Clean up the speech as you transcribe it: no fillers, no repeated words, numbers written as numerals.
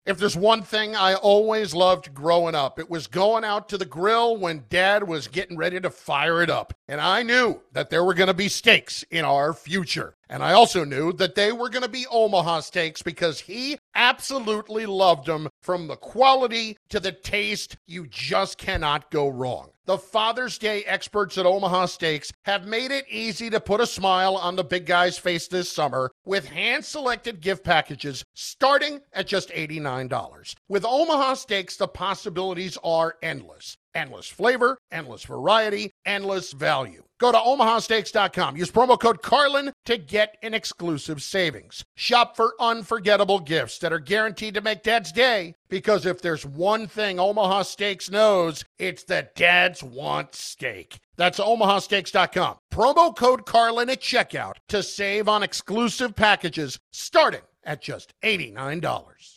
If there's one thing I always loved growing up, it was going out to the grill when Dad was getting ready to fire it up. And I knew that there were going to be steaks in our future. And I also knew that they were going to be Omaha steaks because he absolutely loved them, from the quality to the taste. You just cannot go wrong. The Father's Day experts at Omaha Steaks have made it easy to put a smile on the big guy's face this summer with hand-selected gift packages starting at just $89. With Omaha Steaks, the possibilities are endless. Endless flavor, endless variety, endless value. Go to omahasteaks.com. Use promo code Carlin to get an exclusive savings. Shop for unforgettable gifts that are guaranteed to make Dad's day, because if there's one thing Omaha Steaks knows, it's that dads want steak. That's omahasteaks.com. Promo code Carlin at checkout to save on exclusive packages starting at just $89.